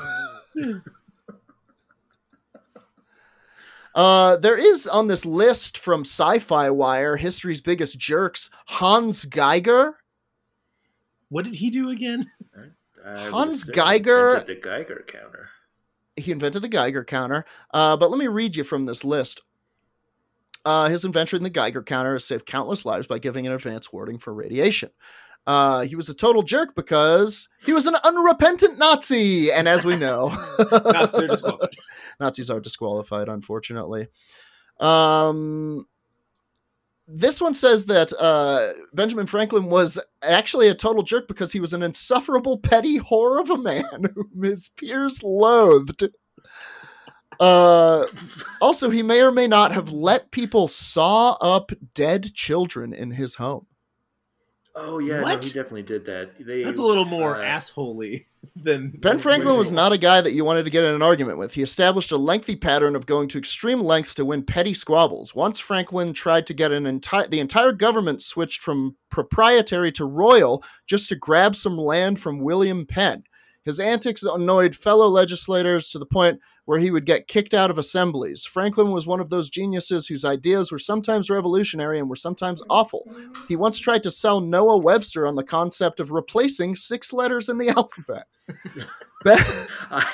uh, there is on this list from Sci-Fi Wire, history's biggest jerks, Hans Geiger. What did he do again? I would Hans assume Geiger- invented the Geiger counter. He invented the Geiger counter. Uh, but let me read you from this list. Uh, his invention in the Geiger counter has saved countless lives by giving an advance warning for radiation. Uh, he was a total jerk because he was an unrepentant Nazi. And as we know, Nazis are disqualified. Nazis are disqualified, unfortunately. Um, this one says that uh, Benjamin Franklin was actually a total jerk because he was an insufferable petty whore of a man whom his peers loathed. Uh, also, he may or may not have let people saw up dead children in his home. Oh yeah, no, What? he definitely did that. They, That's a little more uh, assholey than Ben Franklin was than- not a guy that you wanted to get in an argument with. He established a lengthy pattern of going to extreme lengths to win petty squabbles. Once Franklin tried to get an entire the entire government switched from proprietary to royal just to grab some land from William Penn. His antics annoyed fellow legislators to the point where he would get kicked out of assemblies. Franklin was one of those geniuses whose ideas were sometimes revolutionary and were sometimes awful. He once tried to sell Noah Webster on the concept of replacing six letters in the alphabet. Ben, I,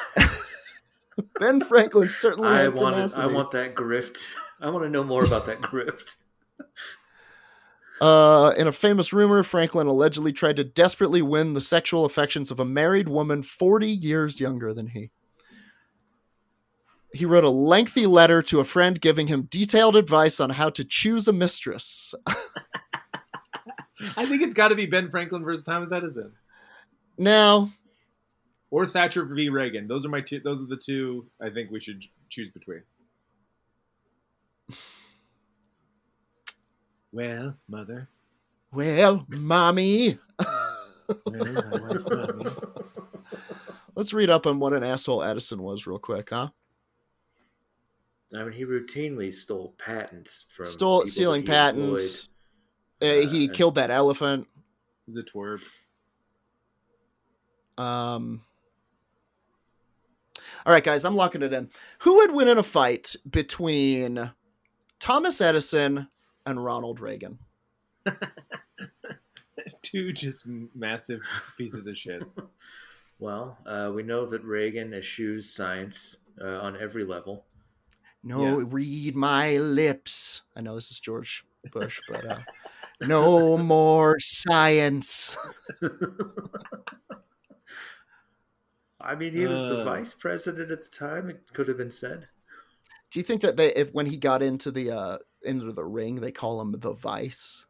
Ben Franklin certainly I had want tenacity. I want that grift. I want to know more about that grift. Uh, in a famous rumor, Franklin allegedly tried to desperately win the sexual affections of a married woman forty years younger than he. He wrote a lengthy letter to a friend giving him detailed advice on how to choose a mistress. I think it's got to be Ben Franklin versus Thomas Edison Now, or Thatcher v. Reagan. Those are my two. Those are the two I think we should choose between. Well, mother. well, mommy, Well, my wife, mommy. let's read up on what an asshole Edison was real quick, huh? I mean, he routinely stole patents from Stole people that stealing he patents. employed. Uh, he Uh, killed that elephant. He's a twerp. Um. All right, guys, I'm locking it in. Who would win in a fight between Thomas Edison and Ronald Reagan? Two just massive pieces of shit. Well, uh, we know that Reagan eschews science uh, on every level. No, Yeah. read my lips. I know this is George Bush, but uh, no more science. I mean, he was the Uh. vice president at the time. It could have been said. Do you think that they, if when he got into the uh, into the ring, they call him the Vice?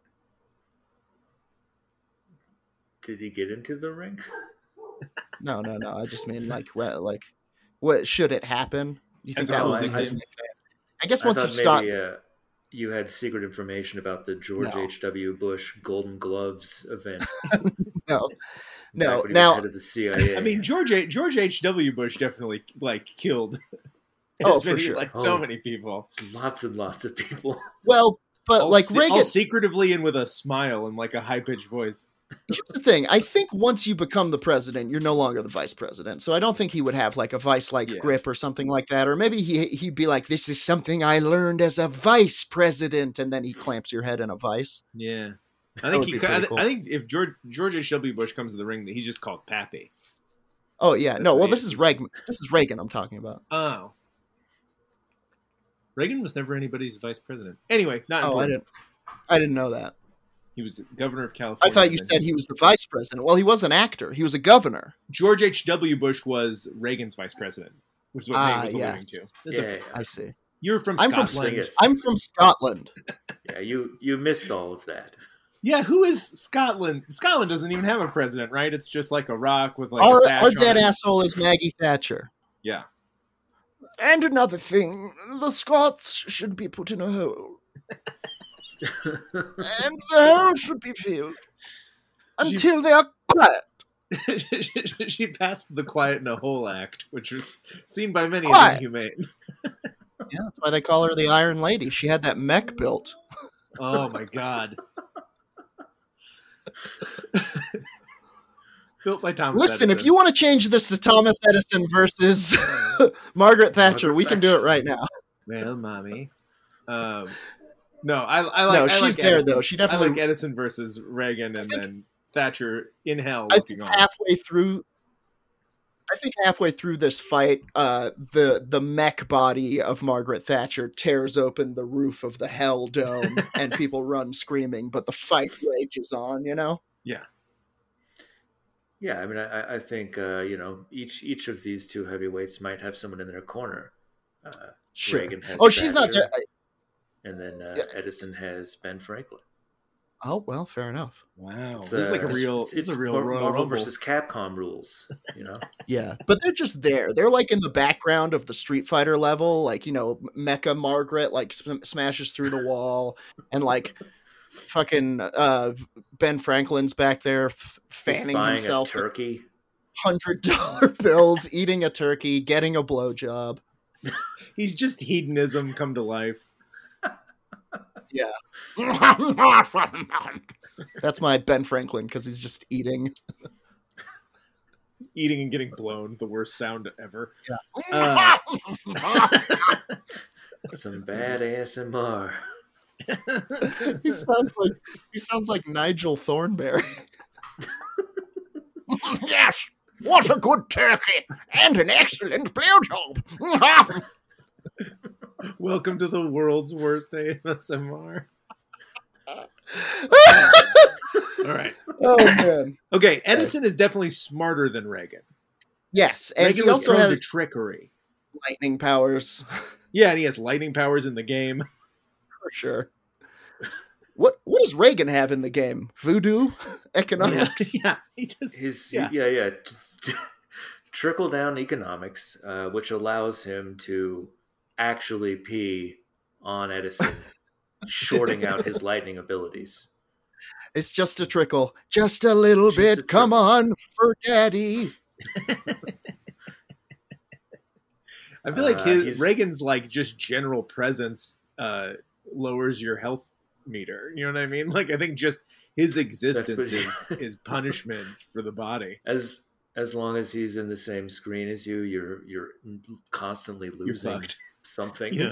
Did he get into the ring? No, no, no. I just mean like, what, like, what should it happen? You think As a that Oh, would be I- his I- nickname? I guess I once thought you stop, maybe uh, you had secret information about the George No. H W. Bush Golden Gloves event. no, back no. when he Now, was head of the C I A. I mean, George H- George H W. Bush definitely like killed. Oh, as for many, sure. Like so Oh. many people. lots and lots of people. well, but All like se- Reagan. all secretively and with a smile and like a high pitched voice. Here's the thing. I think once you become the president, you're no longer the vice president. So I don't think he would have like a vice-like Yeah. grip or something like that. Or maybe he he'd be like, "This is something I learned as a vice president," and then he clamps your head in a vice. Yeah, I That think would he. be could- I, pretty th- cool. I think if George George H W. Bush comes to the ring, that he's just called Pappy. Oh yeah, That's no. what Well, he this is. is Reagan. This is Reagan. I'm talking about. Oh, Reagan was never anybody's vice president. Anyway, not Oh, I important. didn't. I didn't know that. He was governor of I California. thought you and said then he was the vice president. Well, he was an actor. He was a governor. George H W. Bush was Reagan's vice president, which is what Nate Ah, was alluding yes. to. It's Yeah, okay. I see. You're from I'm from Scotland. Yes. I'm from Scotland. yeah, you you missed all of that. Yeah, who is Scotland? Scotland doesn't even have a president, right? It's just like a rock with like a our sash our on dead it. asshole is Maggie Thatcher. Yeah. And another thing, the Scots should be put in a hole. And the hole should be filled until they are quiet. She passed the Quiet in a Hole Act, which was seen by many Quiet. as inhumane. Yeah, that's why they call her the Iron Lady. She had that mech built. Oh my god. Built by Thomas Listen, Edison. if you want to change this to Thomas Edison versus Margaret Thatcher, Margaret we can do it Thatcher. right now. Well, mommy. Um, no, I, I like. No, I she's like there, Edison. though. She I definitely- like Edison versus Reagan, and think- then Thatcher in hell I looking think on. halfway through, I think halfway through this fight, uh, the the mech body of Margaret Thatcher tears open the roof of the Hell Dome, and people run screaming. But the fight rages on. You know. Yeah. Yeah, I mean, I, I think uh, you know each each of these two heavyweights might have someone in their corner. Uh, Sure. Reagan has Oh, she's not Thatcher, there. I- and then uh, Yeah. Edison has Ben Franklin. Oh well, fair enough. Wow, It's, this is like a uh, real. It's, This is it's a real Mar- Royal Marvel Rumble. versus Capcom rules. You know, Yeah, but they're just there. They're like in the background of the Street Fighter level. Like, you know, Mecha Margaret like sm- smashes through the wall, and like fucking uh, Ben Franklin's back there f- he's fanning buying himself a turkey. hundred dollar bills, eating a turkey, getting a blowjob. He's just hedonism come to life. Yeah, that's my Ben Franklin because he's just eating. Eating and getting blown, the worst sound ever. Yeah. Uh, Some bad A S M R. he sounds like he sounds like Nigel Thornberry. Yes, what a good turkey and an excellent blowjob. welcome to the world's worst A S M R. All right. Oh man. Okay, Edison is definitely smarter than Reagan. Yes, and Reagan he was also prone has to trickery. lightning powers Yeah, and he has lightning powers in the game. for sure. What what does Reagan have in the game? Voodoo, economics. Yeah, he just His yeah. yeah yeah, trickle down economics, uh, which allows him to actually pee on Edison, shorting out his lightning abilities. It's just a trickle, just a little Just bit. a Come trickle. on, for daddy. I feel like Uh, his he's- Reagan's like just general presence uh, lowers your health meter. You know what I mean? Like I think just his existence is is punishment for the body. As as long as he's in the same screen as you, you're you're constantly You're losing fucked. something. Yeah.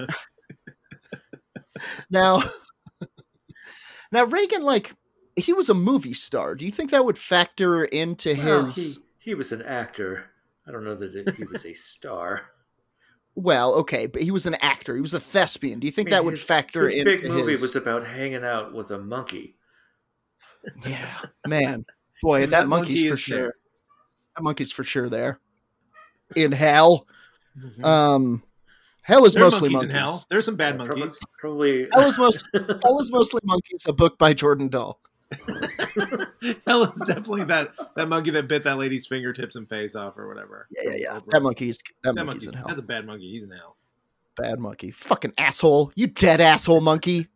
Now, now Reagan, like, he was a movie star. Do you think that would factor into Well, his? he, he was an actor. I don't know that it, he was a star. Well, okay, but he was an actor. He was a thespian. Do you think I mean, that would his- factor his into big movie his? was about hanging out with a monkey. Yeah, man, boy, And that, that monkey's monkey for is sure. there. That monkey's for sure there. In hell, Mhm. um, hell is There are mostly monkeys, monkeys. in hell. There's some bad Uh, prob- monkeys. Probably. Hell is most. Hell is mostly monkeys. A book by Jordan Dahl. Hell is definitely that that monkey that bit that lady's fingertips and face off or whatever. Yeah, yeah, yeah. Oprah. That monkey's that, That monkey's, monkey's in hell. that's a bad monkey. He's in hell. Bad monkey. Fucking asshole. You dead asshole monkey.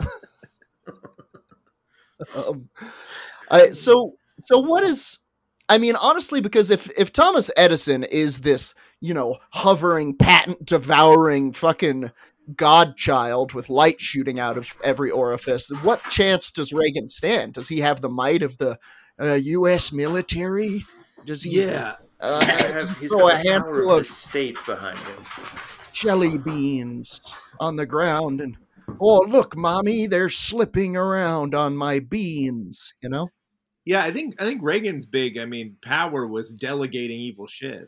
um, I, so so what is? I mean, honestly, because if if Thomas Edison is this, you know, hovering, patent devouring, fucking godchild with light shooting out of every orifice, what chance does Reagan stand? Does he have the might of the uh, U S military? Does he? Yeah. Uh, He's got- just he's throw a got the power handful of of the state behind him. jelly beans on the ground and, oh, look, mommy, they're slipping around on my beans, you know? Yeah, I think I think Reagan's big. I mean, power was delegating evil shit.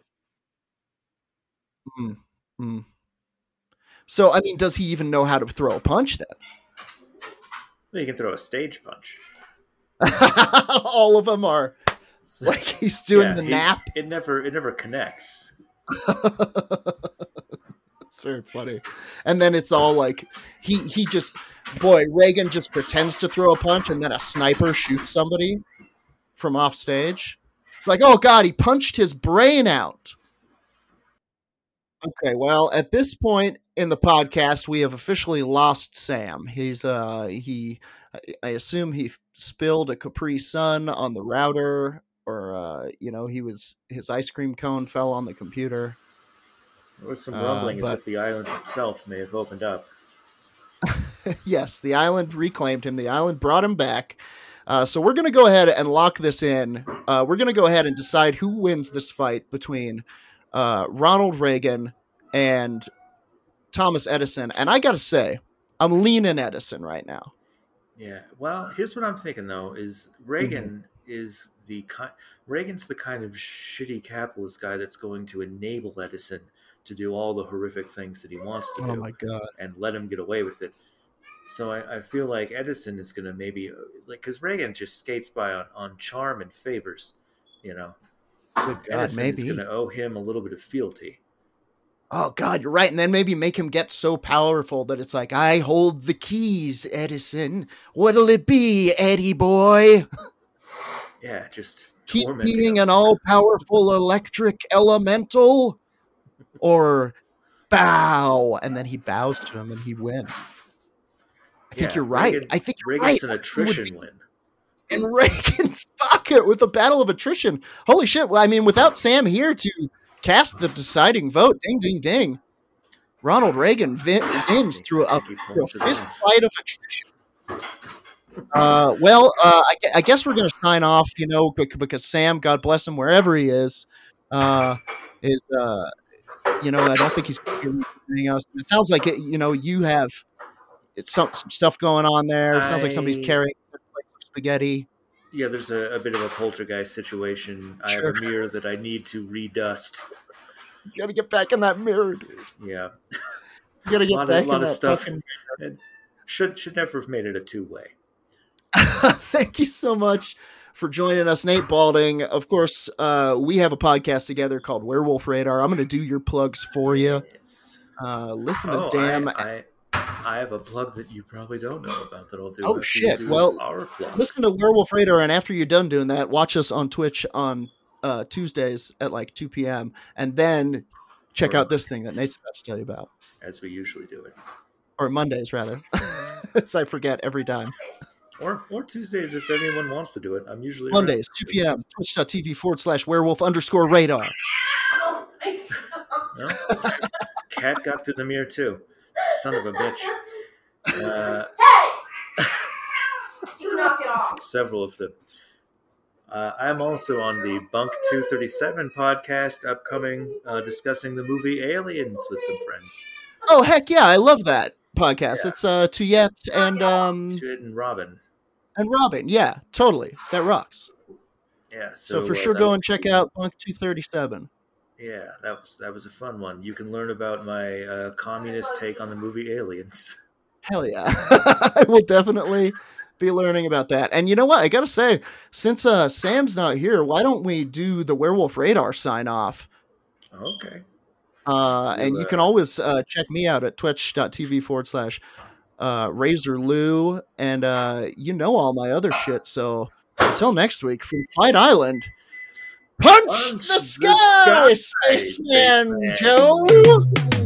Mm, mm. So, I mean, does he even know how to throw a punch then? Well, you can throw a stage punch. All of them are like he's doing Yeah, the he- nap. It never it never connects. It's very funny. And then it's all like he he just boy, Reagan just pretends to throw a punch and then a sniper shoots somebody from off stage. It's like, oh god, he punched his brain out. Okay, well, at this point in the podcast, we have officially lost Sam. He's uh he I- I assume he f- spilled a Capri Sun on the router, or uh, you know, he was his ice cream cone fell on the computer. There was some Uh, rumbling but- as if the island itself may have opened up. Yes, the island reclaimed him. The island brought him back. Uh, so we're going to go ahead and lock this in. Uh, we're going to go ahead and decide who wins this fight between uh, Ronald Reagan and Thomas Edison. And I got to say, I'm leaning Edison right now. Yeah. Well, here's what I'm thinking though: is Reagan Mm-hmm. is the kind Reagan's the kind of shitty capitalist guy that's going to enable Edison to do all the horrific things that he wants to Oh do my God. and let him get away with it. So I, I feel like Edison is going to maybe like because Reagan just skates by on, on charm and favors, you know. Good God, Edison is maybe. going to owe him a little bit of fealty. Oh God, you're right. And then maybe make him get so powerful that it's like, I hold the keys, Edison. What'll it be, Eddie boy? Yeah, just Keep tormenting being him. an all-powerful electric elemental, or bow, and then he bows to him and he wins. I think Yeah, you're right. Reagan- I think you're Reagan's right. an It would attrition be win. in Reagan's pocket with a battle of attrition. Holy shit! Well, I mean, without Sam here to cast the deciding vote, ding, ding, ding. Ronald Reagan vi- wins through a, He through a pulls it fist off. fight of attrition. Uh, well, uh, I, gue- I guess we're going to sign off, you know, bec- because Sam, God bless him, wherever he is, uh, is, uh, you know, I don't think he's anything else. It sounds like, it, you know, you have it's some, some stuff going on there. It sounds like somebody's I- carrying plates of spaghetti. Yeah, there's a, a bit of a poltergeist situation. I have Sure. a mirror that I need to redust. You got to get back in that mirror, dude. Yeah, You got to a get lot back of, lot in of that stuff. fucking... It should should never have made it a two way. Thank you so much for joining us, Nate Balding. Of course, uh, we have a podcast together called Werewolf Radar. I'm going to do your plugs for you. Yes. Uh, listen to Oh, Damn. I, I I have a plug that you probably don't know about that I'll do. Oh, after shit. you do Well, our plugs. Listen to Werewolf Radar, and after you're done doing that, watch us on Twitch on uh, Tuesdays at like two p.m. and then check Or- out this thing that Nate's about to tell you about, as we usually do it, or Mondays rather, as I forget every time. or or Tuesdays if anyone wants to do it. I'm usually Mondays, two p.m. Twitch.tv forward slash werewolf underscore radar. around. No? cat got through the mirror too. Son of a bitch. Uh, Hey! You knock it off. Several of them. Uh, I'm also on the Bunk two thirty-seven podcast, upcoming, uh, discussing the movie Aliens with some friends. Oh heck yeah, I love that podcast. Yeah. It's uh Tuyette and um Stuart and Robin. and Robin. Yeah, totally. That rocks. Yeah, So, so, for uh, sure, that go was- and check out Bunk two thirty-seven. Yeah, that was that was a fun one. You can learn about my uh, communist take on the movie Aliens. Hell yeah. I will definitely be learning about that. And you know what? I got to say, since uh, Sam's not here, why don't we do the Werewolf Radar sign off? Okay. Uh, and You, you uh, can always uh, check me out at twitch.tv forward slash uh, Razor Lou. And uh, you know all my other shit. So until next week from Fight Island, punch, Punch the the sky, sky, Spaceman Spaceman. Joe!